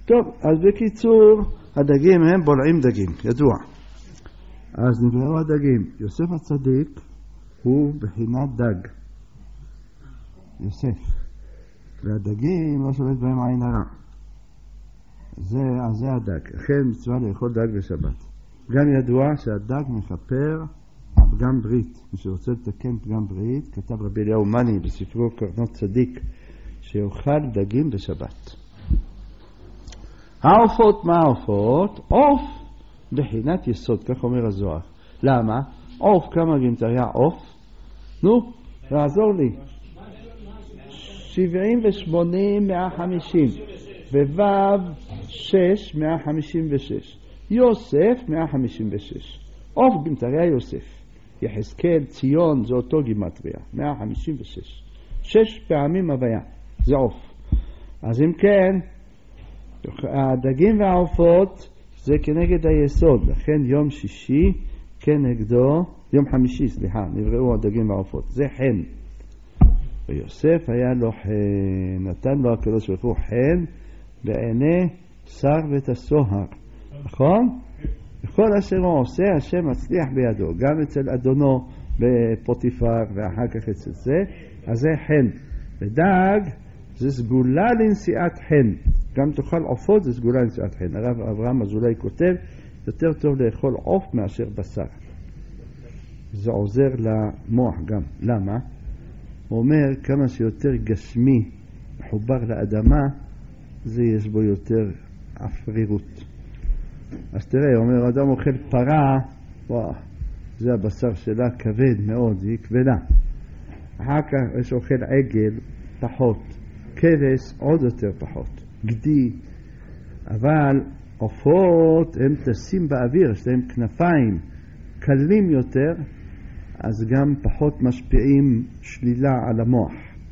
טוב, אז בקיצור, הדגים הם בולעים דגים, ידוע. אז נבראו הדגים. יוסף הצדיק הוא בחינת דג. יוסף. והדגים לא שולט בהם עין הרע. זה הדג. לכן מצווה לאכול דג בשבת. גם ידוע שהדג מכפר פגם ברית. מי שרוצה לתקן פגם ברית, כתב רבי אליהו מני בספרו קרנות צדיק, שיאכל דגים בשבת. העופות, מה העופות? עוף בחינת יסוד, כך אומר הזוהר. למה? עוף, כמה גימטריה עוף? נו, תעזור לי. 78, 150. ווו 6, 156. יוסף 156. עוף גימטריה יוסף. יחזקאל, ציון, זה אותו גימטריה. 156. 6 פעמים הוויה. זה עוף. אז אם כן, הדגים והעופות זה כנגד היסוד. לכן יום שישי כנגדו, יום חמישי, סליחה, נבראו הדגים והעופות. זה חן. ויוסף היה לו חן, נתן לו הקדוש ברוך הוא חן בעיני שר בית הסוהר. נכון? וכל אשר הוא עושה, השם מצליח בידו. גם אצל אדונו בפוטיפר ואחר כך אצל זה. אז זה חן. ודג זה סגולה לנשיאת חן. גם תאכל עופות זה סגולה לנשיאת חן. הרב אברהם אזולאי כותב, יותר טוב לאכול עוף מאשר בשר. זה עוזר למוח גם. למה? הוא אומר כמה שיותר גשמי מחובר לאדמה, זה יש בו יותר אפרירות. אז תראה, הוא אומר, אדם אוכל פרה, וואו, זה הבשר שלה כבד מאוד, היא כבדה. אחר כך יש אוכל עגל, פחות. כבש, עוד יותר פחות. גדי. אבל עופות הם טסים באוויר, יש להם כנפיים קלים יותר, אז גם פחות משפיעים שלילה על המוח.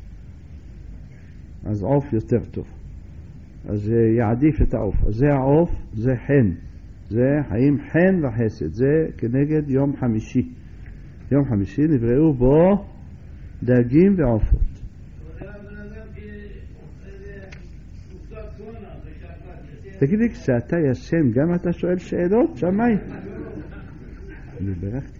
אז עוף יותר טוב. אז יעדיף את העוף. אז זה העוף, זה חן. זה חיים חן וחסד. זה כנגד יום חמישי. יום חמישי נבראו בו דגים ועופות. תגיד לי, כשאתה ישן גם אתה שואל שאלות? שמי? אני ברכתי?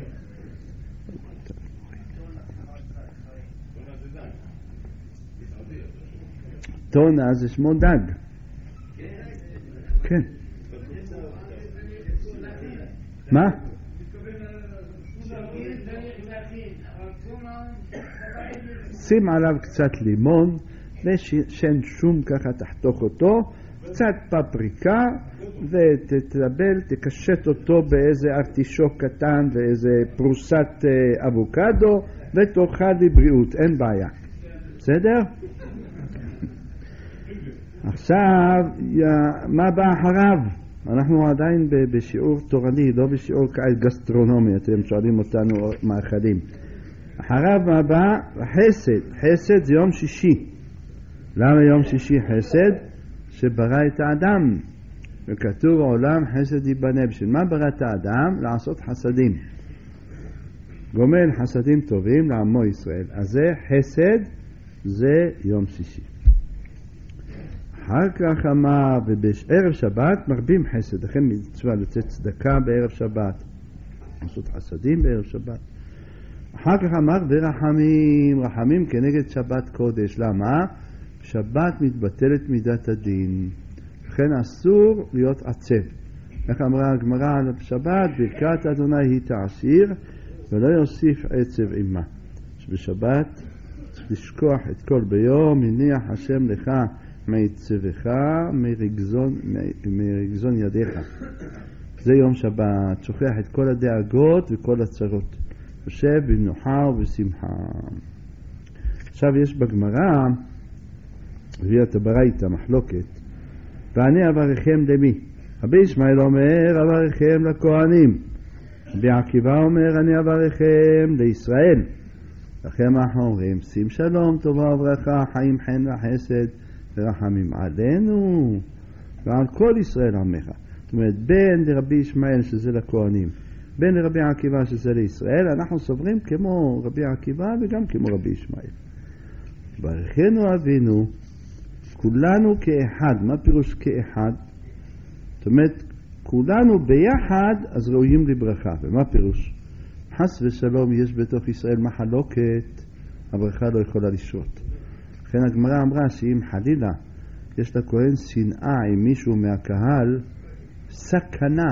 טונה זה שמו דג. כן. מה? שים עליו קצת לימון ושן שום, ככה תחתוך אותו, קצת פפריקה, ותטבל, תקשט אותו באיזה ארטישוק קטן ואיזה פרוסת אבוקדו, ותאכל לבריאות, אין בעיה. בסדר? עכשיו, מה בא אחריו? אנחנו עדיין בשיעור תורני, לא בשיעור גסטרונומי, אתם שואלים אותנו מאכלים. אחריו מה בא? חסד. חסד זה יום שישי. למה יום שישי חסד? שברא את האדם. וכתוב העולם חסד ייבנה. בשביל מה ברא את האדם? לעשות חסדים. גומל חסדים טובים לעמו ישראל. אז זה חסד, זה יום שישי. אחר כך אמר, ובערב שבת מרבים חסד. לכן מצווה לצאת צדקה בערב שבת. לעשות חסדים בערב שבת. אחר כך אמר, ורחמים. רחמים כנגד שבת קודש. למה? שבת מתבטלת מידת הדין. לכן אסור להיות עצב. איך אמרה הגמרא על שבת? ברכת אדוני היא תעשיר ולא יוסיף עצב עמה. שבשבת צריך לשכוח את כל ביום, הניח השם לך מעצבך מרגזון ידיך. זה יום שבת, שוכח את כל הדאגות וכל הצרות. יושב במנוחה ובשמחה. עכשיו יש בגמרא, הביאה את הברייתא מחלוקת, ואני אברכם למי? רבי ישמעאל אומר אברכם לכהנים, רבי עקיבא אומר אני אברכם לישראל. לכם אנחנו אומרים שים שלום טובה וברכה חיים חן וחסד ורחמים עלינו ועל כל ישראל עמך. זאת אומרת בין לרבי ישמעאל שזה לכהנים, בין לרבי עקיבא שזה לישראל, אנחנו סוברים כמו רבי עקיבא וגם כמו רבי ישמעאל. ברכנו אבינו, כולנו כאחד. מה פירוש כאחד? זאת אומרת, כולנו ביחד אז ראויים לברכה. ומה פירוש? חס ושלום יש בתוך ישראל מחלוקת, הברכה לא יכולה לשרות. לכן הגמרא אמרה שאם חלילה יש לכהן שנאה עם מישהו מהקהל, סכנה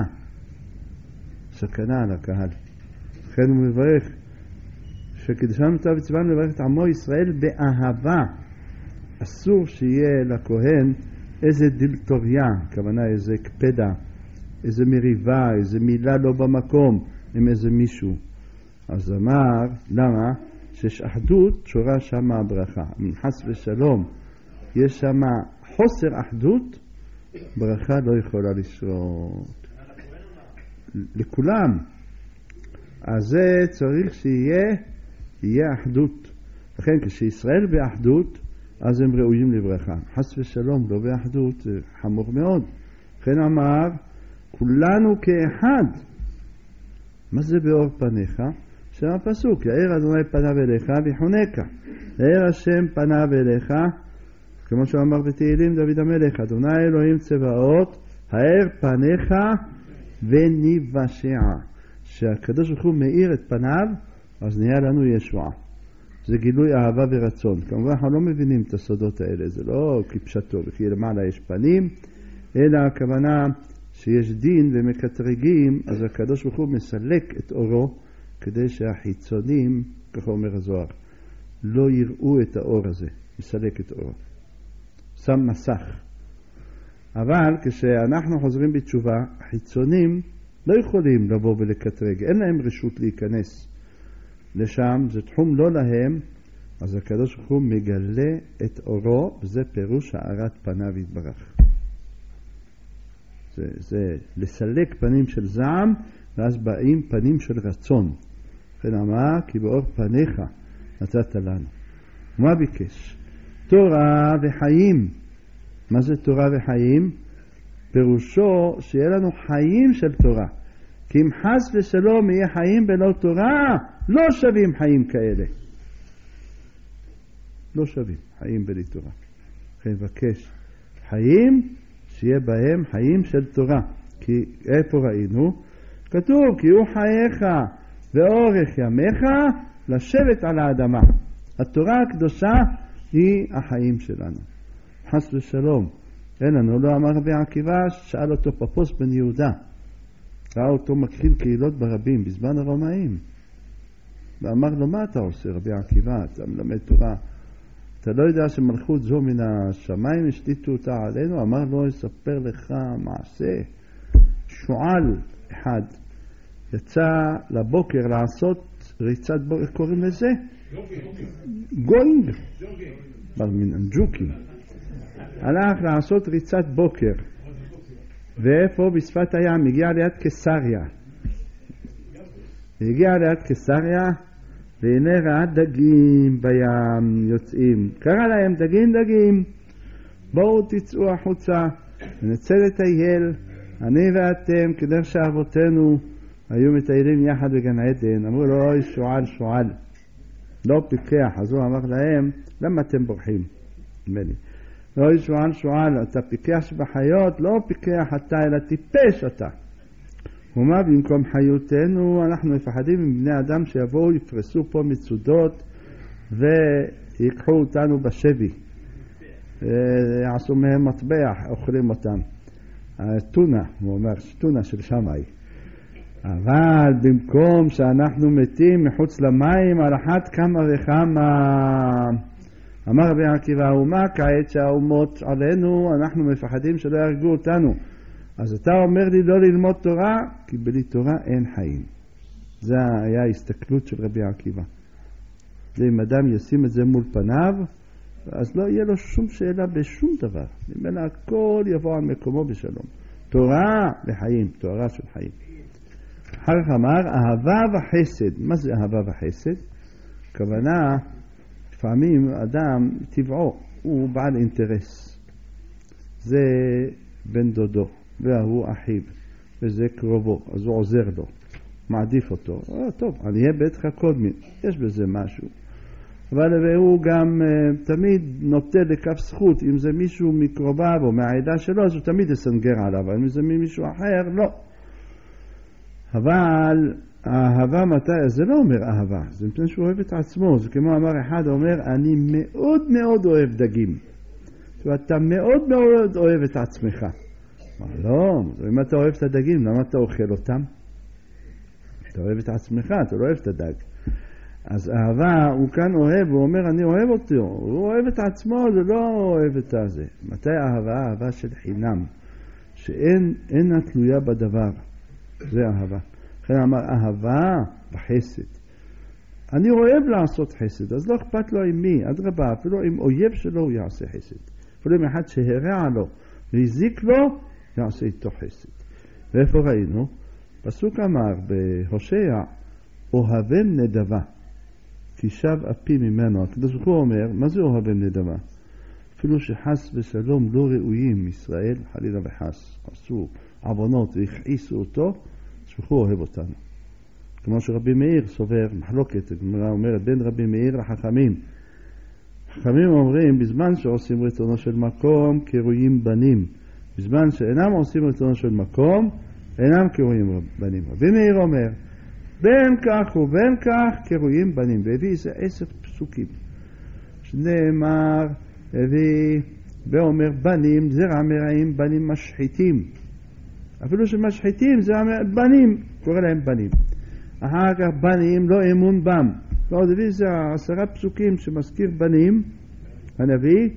על הקהל. לכן הוא מברך שקידשנו מצווה וציוונו לברך את עמו ישראל באהבה. אסור שיהיה לכהן איזה דילטוריה, הכוונה איזה קפדה, איזה מריבה, איזה מילה לא במקום עם איזה מישהו. אז אמר, למה? שיש אחדות, שורה שמה הברכה. חס ושלום יש שמה חוסר אחדות, ברכה לא יכולה לשרות. לכולם. אז זה צריך שיהיה אחדות. לכן כשישראל באחדות, אז הם ראויים לברכה. חס ושלום לא באחדות, זה חמור מאוד. לכן אמר, כולנו כאחד. מה זה באור פניך? שם הפסוק, יאר אדוני פניו אליך ויחונקה. יאר השם פניו אליך, כמו שאמר בתהילים דוד המלך, אדוני אלוהים צבאות, האר פניך וניוושע. שהקדוש ברוך הוא מאיר את פניו, אז נהיה לנו ישועה. זה גילוי אהבה ורצון. כמובן אנחנו לא מבינים את הסודות האלה, זה לא כפשטו, וכי למעלה יש פנים, אלא הכוונה שיש דין ומקטרגים, אז הקדוש ברוך הוא מסלק את אורו, כדי שהחיצונים, ככה אומר הזוהר, לא יראו את האור הזה, מסלק את אורו. שם מסך. אבל כשאנחנו חוזרים בתשובה, החיצונים לא יכולים לבוא ולקטרג, אין להם רשות להיכנס לשם, זה תחום לא להם, אז הקדוש ברוך הוא מגלה את אורו, וזה פירוש הארת פניו יתברך. זה לסלק פנים של זעם, ואז באים פנים של רצון. לכן אמר, כי באור פניך נתת לנו. מה ביקש? תורה וחיים. מה זה תורה וחיים? פירושו שיהיה לנו חיים של תורה. כי אם חס ושלום יהיה חיים בלא תורה, לא שווים חיים כאלה. לא שווים חיים בלי תורה. לכן מבקש חיים שיהיה בהם חיים של תורה. כי איפה ראינו? כתוב, כי הוא חייך ואורך ימיך לשבת על האדמה. התורה הקדושה היא החיים שלנו. חס ושלום. אין לנו, לא אמר רבי עקיבא, שאל אותו פפוס בן יהודה. ראה אותו מכחיל קהילות ברבים בזמן הרומאים. ואמר לו, מה אתה עושה רבי עקיבא? אתה מלמד תורה. אתה לא יודע שמלכות זו מן השמיים השליטו אותה עלינו? אמר לו, אספר לך מעשה. שועל אחד יצא לבוקר לעשות ריצת בוקר, איך קוראים לזה? גוינג. מן אנג'וקים. הלך לעשות ריצת בוקר. ואיפה? בשפת הים. הגיע ליד קיסריה. הגיע ליד קיסריה, והנה ראה דגים בים יוצאים. קרא להם דגים. בואו תצאו החוצה ונצא לטייל. אני ואתם כדרך שאבותינו היו מטיילים יחד בגן עדן. אמרו לו, אוי שועל. לא פיקח. אז הוא אמר להם, למה אתם בורחים? ממני. אוי שועל, אתה פיקח שבחיות, לא פיקח אתה, אלא טיפש אתה. ומה במקום חיותנו, אנחנו מפחדים עם בני אדם שיבואו, יפרסו פה מצודות ויקחו אותנו בשבי. יעשו מהם מטבח, אוכלים אותם. טונה, הוא אומר, טונה של שמאי. אבל במקום שאנחנו מתים מחוץ למים, על אחת כמה וכמה, אמר רבי עקיבא, ומה כעת שהאומות עלינו, אנחנו מפחדים שלא ירגו אותנו. אז אתה אומר לי לא ללמוד תורה, כי בלי תורה אין חיים. זה היה ההסתכלות של רבי עקיבא. אם אדם ישים את זה מול פניו, אז לא יהיה לו שום שאלה בשום דבר. ממנה הכל יבוא על מקומו בשלום. תורה לחיים, תורה של חיים. אחר כך אמר, אהבה וחסד. מה זה אהבה וחסד? כוונה, לפעמים אדם טבעו, הוא בעל אינטרס. זה בן דודו, והוא אחיו, וזה קרובו, אז הוא עוזר לו, מעדיף אותו. טוב, אני אהיה ביתך קודמי, יש בזה משהו. אבל הוא גם תמיד נוטה לכף זכות. אם זה מישהו מקרוביו או מהעדה שלו, אז הוא תמיד יסנגר עליו, אבל אם זה מישהו אחר, לא. אבל האהבה מתי? זה לא אומר אהבה, זה מפני שהוא אוהב את עצמו. זה כמו אמר אחד, אומר, אני מאוד מאוד אוהב דגים. ואתה מאוד מאוד אוהב את עצמך. לא, אם אתה אוהב את הדגים, למה אתה אוכל אותם? אתה אוהב את עצמך, אתה לא אוהב את הדג. אז אהבה, הוא כאן אוהב, הוא אומר, אני אוהב אותו. הוא אוהב את עצמו, זה לא אוהב את הזה. מתי אהבה? אהבה של חינם, שאין תלויה בדבר. זה אהבה. לכן אמר, אהבה בחסד. אני אוהב לעשות חסד, אז לא אכפת לו עם מי, אדרבה, אפילו עם אויב שלו הוא יעשה חסד. אפילו עם אחד שהרע לו והזיק לו, יעשה איתו חסד. ואיפה ראינו? פסוק אמר בהושע, אוהבם נדבה, כי שב אפי ממנו. הקדוש ברוך הוא אומר, מה זה אוהבם נדבה? אפילו שחס ושלום לא ראויים ישראל, חלילה וחס, עשו עוונות והכעיסו אותו, הוא אוהב אותנו. כמו שרבי מאיר סובר, מחלוקת, הגמרא אומרת, בין רבי מאיר לחכמים. חכמים אומרים, בזמן שעושים רצונו של מקום, קרויים בנים. בזמן שאינם עושים רצונו של מקום, אינם קרויים בנים. רבי מאיר אומר, בין כך ובין כך קרויים בנים. והביא איזה 10 פסוקים. שנאמר, הביא, ואומר, בנים, זרע מרעים, בנים משחיתים. אפילו שמשחיתים, זה בנים, קורא להם בנים. אחר כך בנים, לא אמון בם. ועוד הביא זה 10 פסוקים שמזכיר בנים, הנביא,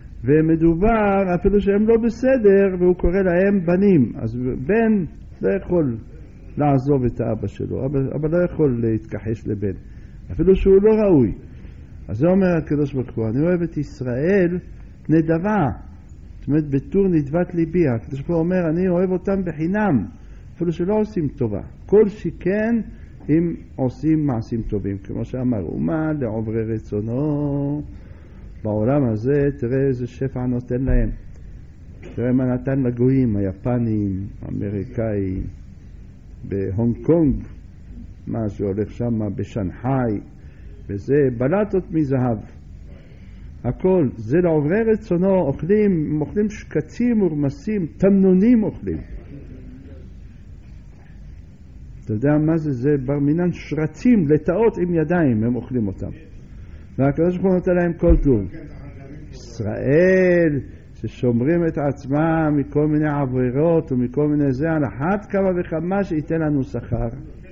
ומדובר אפילו שהם לא בסדר, והוא קורא להם בנים. אז בן לא יכול לעזוב את האבא שלו, אבל לא יכול להתכחש לבן, אפילו שהוא לא ראוי. אז זה אומר הקדוש ברוך הוא, אני אוהב את ישראל נדבה, זאת אומרת בתור נדבת ליבי. הקדוש ברוך הוא אומר, אני אוהב אותם בחינם, אפילו שלא עושים טובה. כל שכן אם עושים מעשים טובים, כמו שאמר, ומה לעוברי רצונו. בעולם הזה תראה איזה שפע נותן להם. תראה מה נתן לגויים, היפנים, האמריקאים, בהונג קונג, מה שהולך שם בשנחאי, וזה בלטות מזהב. הכל, זה לעוברי רצונו, אוכלים שקצים ורמסים, תמנונים אוכלים. אתה יודע מה זה? זה בר מינן שרצים, לטאות עם ידיים, הם אוכלים אותם. והקדוש ברוך הוא נותן להם כל טוב. ישראל ששומרים את עצמם מכל מיני עבירות ומכל מיני זה, על אחת כמה וכמה שייתן לנו שכר.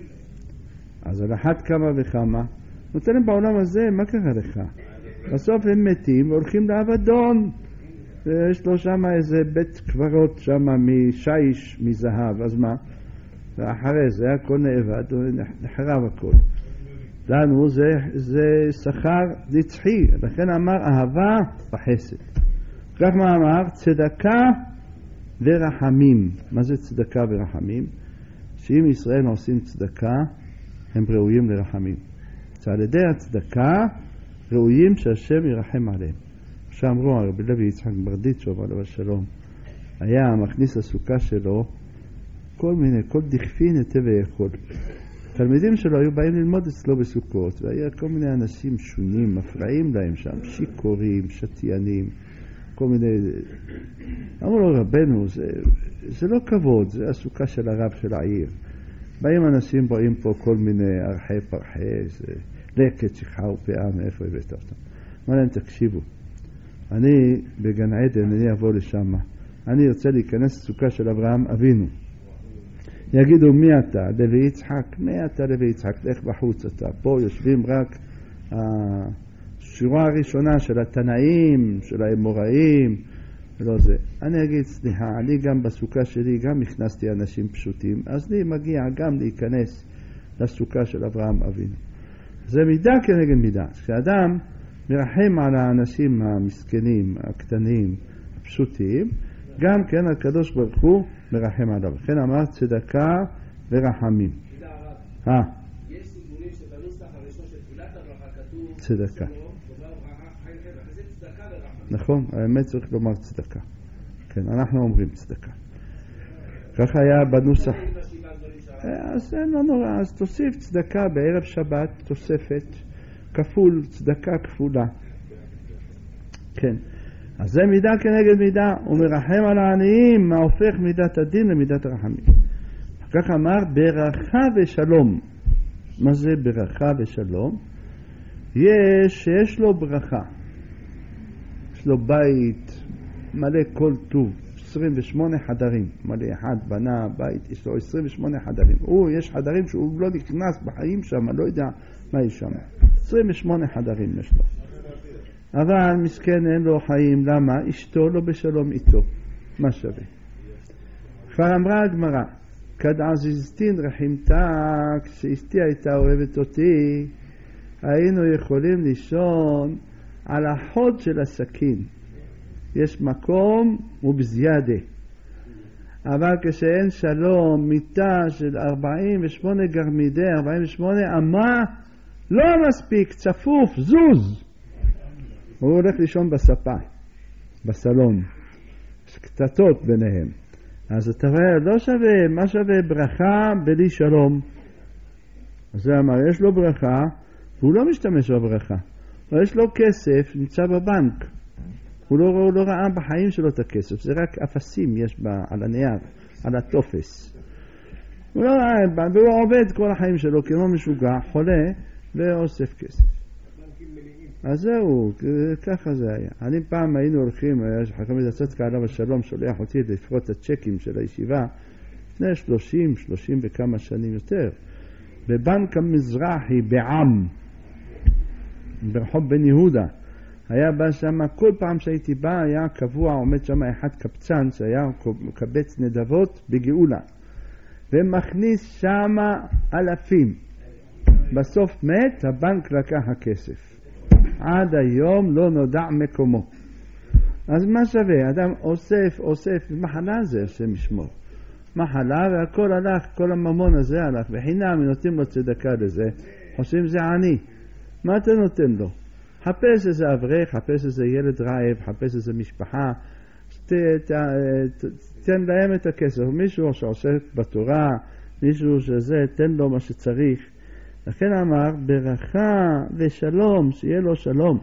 אז על אחת כמה וכמה נותן להם בעולם הזה, מה קרה לך? בסוף הם מתים והולכים לאבדון, יש לו שם איזה בית קברות שם משיש, מזהב, אז מה? ואחרי זה הכל נאבד, נחרב הכל. לנו זה שכר נצחי, לכן אמר אהבה וחסד. כך מה אמר? צדקה ורחמים. מה זה צדקה ורחמים? שאם ישראל עושים צדקה, הם ראויים לרחמים. על ידי הצדקה ראויים שהשם ירחם עליהם. שאמרו הרבי לוי יצחק ברדיצ'וב עליו השלום, היה מכניס לסוכה שלו כל דכפין היטב ויכול. תלמידים שלו היו באים ללמוד אצלו בסוכות, והיה כל מיני אנשים שונים, מפרעים להם שם, שיקורים, שתיינים, כל מיני... אמרו לו, רבנו, זה לא כבוד, זה הסוכה של הרב של העיר. באים אנשים, באים פה כל מיני ערכי פרחי, זה לקט, שכחה ופאה, מאיפה הבאת אותם. אמרו להם, תקשיבו, אני בגן עדן, אני אבוא לשם, אני ארצה להיכנס לסוכה של אברהם אבינו. יגידו, מי אתה? לוי יצחק. מי אתה לוי יצחק? לך בחוץ אתה. פה יושבים רק השורה הראשונה של התנאים, של האמוראים, ולא זה. אני אגיד, סליחה, אני גם בסוכה שלי גם הכנסתי אנשים פשוטים, אז לי מגיע גם להיכנס לסוכה של אברהם אבינו. זה מידה כנגד מידה. כשאדם מרחם על האנשים המסכנים, הקטנים, הפשוטים, גם כן הקדוש ברוך הוא מרחם עליו. לכן אמר צדקה ורחמים. יש סיבונים שבנוסח הראשון של תפילת הברכה כתוב צדקה. זה צדקה ורחמים. נכון, האמת צריך לומר צדקה. כן, אנחנו אומרים צדקה. כך היה בנוסח. אז אין לא נורא, אז תוסיף צדקה בערב שבת, תוספת. כפול, צדקה כפולה. כן. אז זה מידה כנגד מידה, הוא מרחם על העניים, מה הופך מידת הדין למידת הרחמים. כך אמר, ברכה ושלום. מה זה ברכה ושלום? שיש לו ברכה. יש לו בית מלא כל טוב, 28 חדרים. מלא אחד בנה בית, יש לו 28 חדרים. יש חדרים שהוא לא נכנס בחיים שם, לא יודע מה יש שם. 28 חדרים יש לו. אבל מסכן אין לו חיים, למה? אשתו לא בשלום איתו. מה שווה? כבר אמרה הגמרא, כד עזיזתין רחימתה, כשאשתי הייתה אוהבת אותי, היינו יכולים לישון על החוד של הסכין. יש מקום ובזיאדה. אבל כשאין שלום, מיטה של 48 גרמידי, 48 אמה, לא מספיק, צפוף, זוז. הוא הולך לישון בספה, בסלון. יש קטטות ביניהם. אז אתה רואה, לא שווה, מה שווה ברכה בלי שלום? אז זה אמר, יש לו ברכה, והוא לא משתמש בברכה. יש לו כסף, נמצא בבנק. הוא לא ראה בחיים שלו את הכסף, זה רק אפסים יש על הנייר, על הטופס. הוא לא ראה, והוא עובד כל החיים שלו כמו משוגע, חולה, ואוסף כסף. אז זהו, ככה זה היה. אני פעם היינו הולכים, חכם הצדקה עליו השלום שולח אותי לפרוט את הצ'קים של הישיבה, לפני 30 וכמה שנים יותר, בבנק המזרחי בעם, ברחוב בן יהודה. היה בא שם, כל פעם שהייתי בא היה קבוע, עומד שם אחד קפצן שהיה קבץ נדבות בגאולה, ומכניס שם אלפים. בסוף מת, הבנק לקח הכסף. עד היום לא נודע מקומו. אז מה שווה? אדם אוסף, מחלה זה השם ישמור. מחלה והכל הלך, כל הממון הזה הלך, וחינם נותנים לו צדקה לזה, חושבים זה עני. מה אתה נותן לו? חפש איזה אברך, חפש איזה ילד רעב, חפש איזה משפחה, תן להם את הכסף. מישהו שעוסק בתורה, מישהו שזה, תן לו מה שצריך. לכן אמר, ברכה ושלום, שיהיה לו שלום.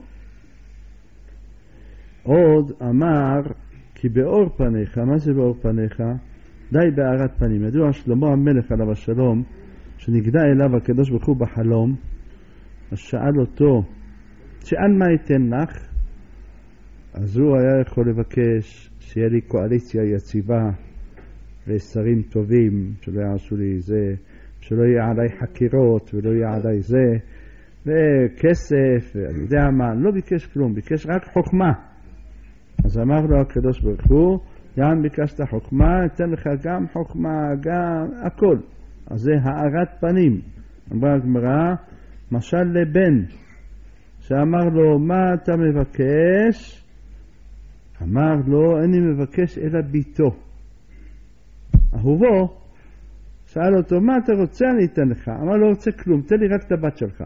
עוד אמר, כי באור פניך, מה זה באור פניך? די בהארת פנים. ידוע שלמה המלך עליו השלום, שנגדע אליו הקדוש ברוך הוא בחלום, אז שאל אותו, שאל מה ייתן לך? אז הוא היה יכול לבקש שיהיה לי קואליציה יציבה ושרים טובים, שלא יעשו לי זה, שלא יהיה עליי חקירות ולא יהיה עליי זה, וכסף, ואני יודע מה, לא ביקש כלום, ביקש רק חוכמה. אז אמר לו הקדוש ברוך הוא, גם ביקשת חוכמה, אתן לך גם חוכמה, גם הכל. אז זה הארת פנים. אמרה הגמרא, משל לבן, שאמר לו, מה אתה מבקש? אמר לו, אני מבקש אלא ביתו. אהובו, שאל אותו, מה אתה רוצה? אני אתן לך. אמר לו, לא רוצה כלום, תן לי רק את הבת שלך.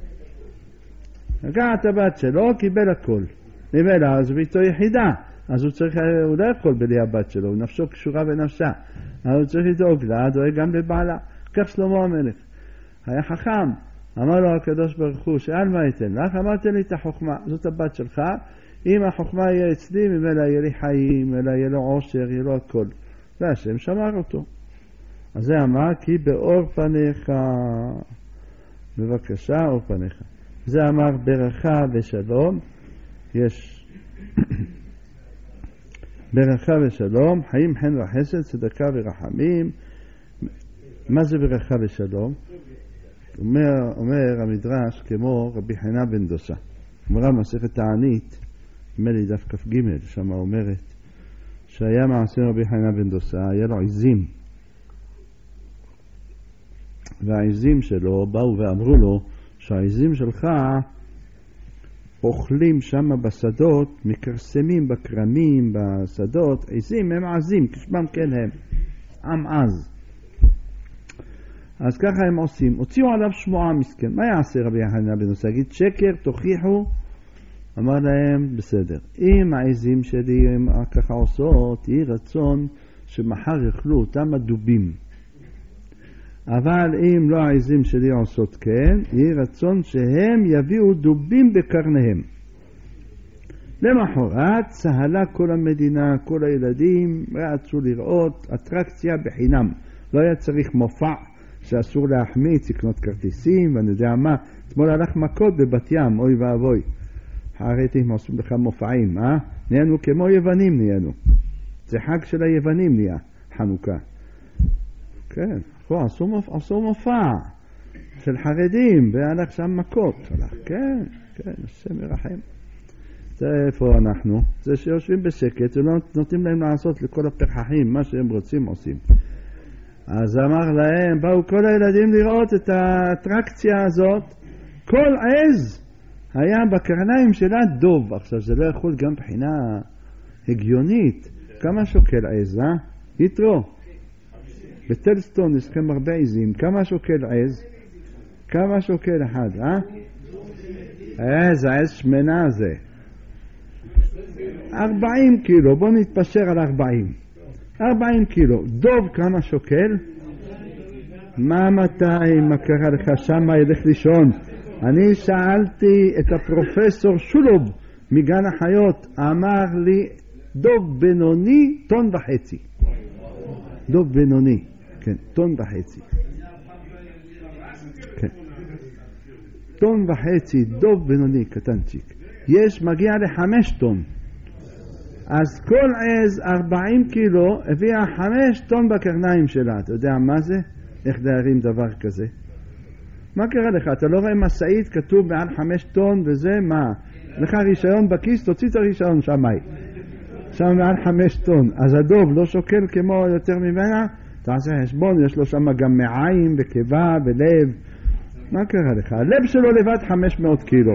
לקח את הבת שלו, קיבל הכל. נמלא, אז ביתו יחידה. אז הוא לא יכול בלי הבת שלו, נפשו קשורה בנפשה. אז הוא צריך לדאוג לה, דואג גם לבעלה. כך שלמה המלך. היה חכם. אמר לו הקדוש ברוך הוא, שאל מה ייתן לך? אמרתי לי את החוכמה, זאת הבת שלך. אם החוכמה יהיה אצלי, ממילא יהיה לי חיים, ממילא יהיה לו עושר, יהיה לו הכל. והשם שמר אותו. אז זה אמר, כי באור פניך, בבקשה אור פניך. זה אמר ברכה ושלום, יש ברכה ושלום, חיים חן וחסד, צדקה ורחמים. מה זה ברכה ושלום? אומר המדרש כמו רבי חנא בן דוסה. אמרה מסכת תענית, נדמה לי דף כ"ג, שם אומרת שהיה מעשה רבי חנא בן דוסה, היה לו עזים, והעזים שלו באו ואמרו לו שהעזים שלך אוכלים שם בשדות, מקרסמים בכרמים בשדות, עזים הם עזים, כשמם כן הם, עם עז. אז ככה הם עושים, הוציאו עליו שמועה מסכן. מה יעשה רבי חנא בן דוסה? יגיד שקר, תוכיחו. אמר להם, בסדר, אם העזים שלי הם ככה עושות, יהי רצון שמחר יאכלו אותם הדובים. אבל אם לא העזים שלי עושות כן, יהי רצון שהם יביאו דובים בקרניהם. למחרת צהלה כל המדינה, כל הילדים רצו לראות אטרקציה בחינם. לא היה צריך מופע שאסור להחמיץ, לקנות כרטיסים ואני יודע מה. אתמול הלך מכות בבת ים, אוי ואבוי. חרדים עושים לך מופעים, נהיינו כמו יוונים נהיינו. זה חג של היוונים נהיה, חנוכה. כן, עשו מופע של חרדים והלך שם מכות. כן, השם ירחם. זה איפה אנחנו? זה שיושבים בשקט ולא נותנים להם לעשות לכל הפרחחים, מה שהם רוצים עושים. אז אמר להם, באו כל הילדים לראות את האטרקציה הזאת. כל עז היה בקרניים שלה דוב. עכשיו זה לא יכול גם בחינה הגיונית. כמה שוקל עז, יתרו? בטלסטון יש לכם הרבה עזים. כמה שוקל עז? כמה שוקל אחד, העז שמנה זה 40 קילו, בוא נתפשר על 40 קילו. דוב כמה שוקל? מה 200? מה קרה לך שמה? ילך לישון. אני שאלתי את הפרופסור שולוב מגן החיות, אמר לי דוב בינוני 1.5 טון. דוב בינוני, כן, 1.5 טון. כן. 1.5 טון, דוב בינוני קטנצ'יק. יש מגיע ל5 טון. אז כל עז 40 קילו הביאה 5 טון בקרניים שלה. אתה יודע מה זה? איך להרים דבר כזה? מה קרה לך? אתה לא רואה מסעית כתוב מעל 5 טון וזה מה? לך רישיון בכיס, תוציא את הרישיון שמי. שם מעל 5 טון. אז הדוב לא שוקל כמו יותר ממנה? תעשה חשבון, יש לו שם גם מעיים וקיבה ולב. מה קרה לך? הלב שלו לבד 500 קילו.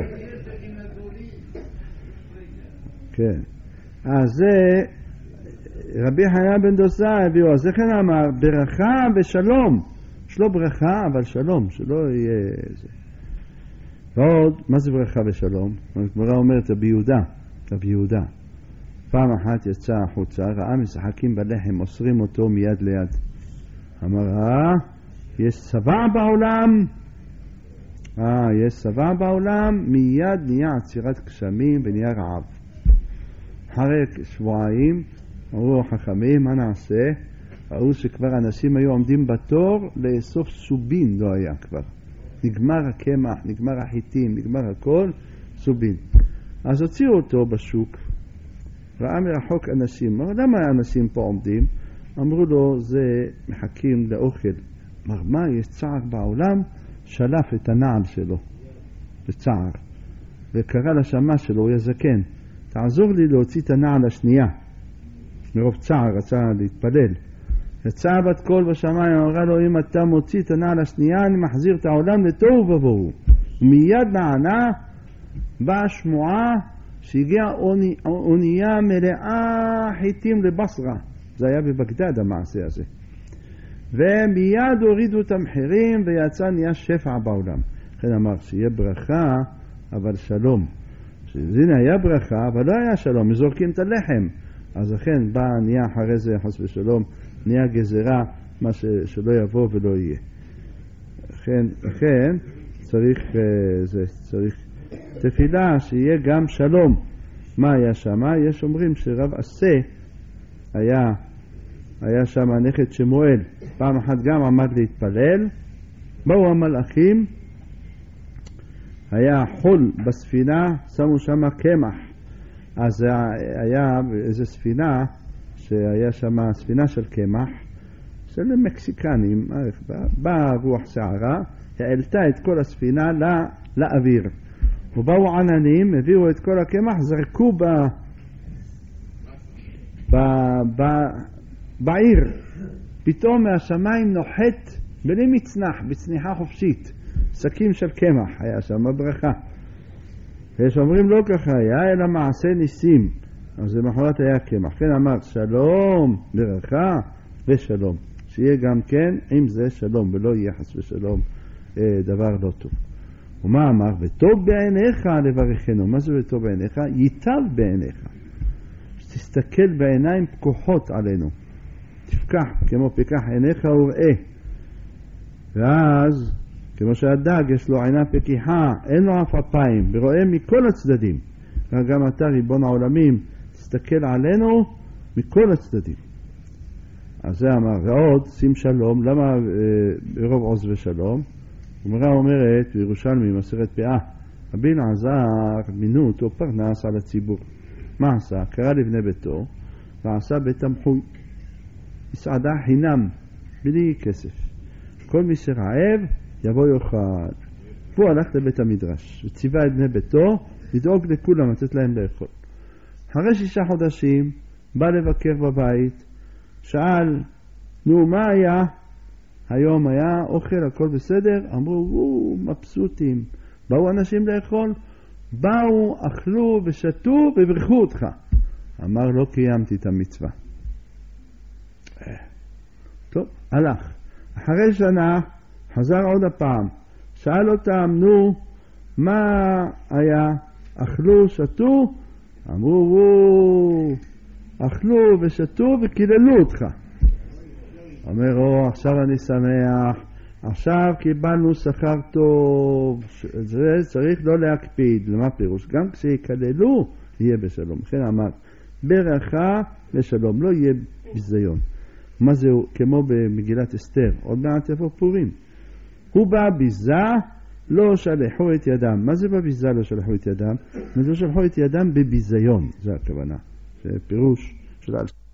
כן. אז זה רבי חנינא בן דוסא הביאו, אז לכן אמר ברכה ושלום. יש לו ברכה אבל שלום, שלא יהיה זה. ועוד, מה זה ברכה ושלום? הגמרא אומרת רבי יהודה. פעם אחת יצא החוצה, ראה משחקים בלחם, אוסרים אותו מיד ליד. אמר, יש שבע בעולם? יש שבע בעולם, מיד נהיה עצירת גשמים ונהיה רעב. אחרי שבועיים אמרו חכמים, מה נעשה? ראו שכבר אנשים היו עומדים בתור לאסוף סובין, לא היה כבר. נגמר הקמח, נגמר החיטים, נגמר הכל, סובין. אז הוציאו אותו בשוק, ראה מרחוק אנשים. אמר, למה האנשים פה עומדים? אמרו לו, זה מחכים לאוכל. אמר, מה, יש צער בעולם? שלף את הנעל שלו בצער וקרא לשמה שלו, הוא יזקן, תעזור לי להוציא את הנעל השנייה. מרוב צער רצה להתפלל. יצא בת קול בשמיים, אמרה לו, אם אתה מוציא את הנעל השנייה אני מחזיר את העולם לתוהו ובוהו. ומיד נענה באה שמועה שהגיע אונייה מלאה חיטים לבסרה. זה היה בבגדד המעשה הזה. ומיד הורידו את המחירים ויצא נהיה שפע בעולם. לכן אמר שיהיה ברכה אבל שלום. הנה היה ברכה אבל לא היה שלום, מזורקים את הלחם. אז לכן בא נהיה אחרי זה חס ושלום, נהיה גזרה, מה שלא יבוא ולא יהיה. לכן צריך תפילה שיהיה גם שלום. מה היה שם? יש אומרים שרב עשה היה שם נכד שמואל, פעם אחת גם עמד להתפלל, באו המלאכים, היה חול בספינה, שמו שם קמח. אז היה איזו ספינה שהיה שם ספינה של קמח של מקסיקנים, באה רוח שערה, העלתה את כל הספינה לאוויר, ובאו עננים, הביאו את כל הקמח, זרקו בעיר. פתאום מהשמיים נוחת בלי מצנח, בצניחה חופשית, שקים של קמח, היה שם ברכה. יש אומרים לא ככה היה, אלא מעשה ניסים. אז למחרת היה קמח. כן אמר שלום, ברכה ושלום. שיהיה גם כן עם זה שלום, ולא יהיה חס ושלום דבר לא טוב. ומה אמר? וטוב בעיניך לברכנו. מה זה וטוב בעיניך? ייטב בעיניך. שתסתכל בעיניים פקוחות עלינו. תפקח כמו פקח עיניך וראה. ואז, כמו שהדג יש לו עינה פקיחה, אין לו אף אפיים, ורואה מכל הצדדים. גם אתה, ריבון העולמים, תסתכל עלינו מכל הצדדים. אז זה אמר, ועוד, שים שלום, למה ברוב עוז ושלום? הגמרא אומרת, בירושלמי, מסכת פאה, רבי אלעזר מינו אותו פרנס על הציבור. מה עשה? קרא לבני ביתו, ועשה בית תמחוי. מסעדה חינם, בלי כסף. כל מי שרעב, יבוא יאכל. והוא הלך לבית המדרש, וציווה את בני ביתו, לדאוג לכולם, לתת להם לאכול. אחרי 6 חודשים, בא לבקר בבית, שאל, נו, מה היה? היום היה אוכל, הכל בסדר? אמרו, מבסוטים. באו אנשים לאכול? באו, אכלו ושתו וברכו אותך. אמר, לא קיימתי את המצווה. טוב, הלך. אחרי שנה, חזר עוד הפעם. שאל אותם, נו, מה היה? אכלו, שתו? אמרו, אכלו ושתו וקיללו אותך. אומר, עכשיו אני שמח, עכשיו קיבלנו שכר טוב, זה צריך לא להקפיד. למה פירוש? גם כשיקללו, יהיה בשלום. לכן אמר, ברכה ושלום, לא יהיה ביזיון. מה זהו? כמו במגילת אסתר, עוד מעט יבוא פורים. הוא בא ביזה, לא שלחו את ידם. מה זה בביזה לא שלחו את ידם? לא שלחו את ידם בביזיון, זה הכוונה. זה פירוש של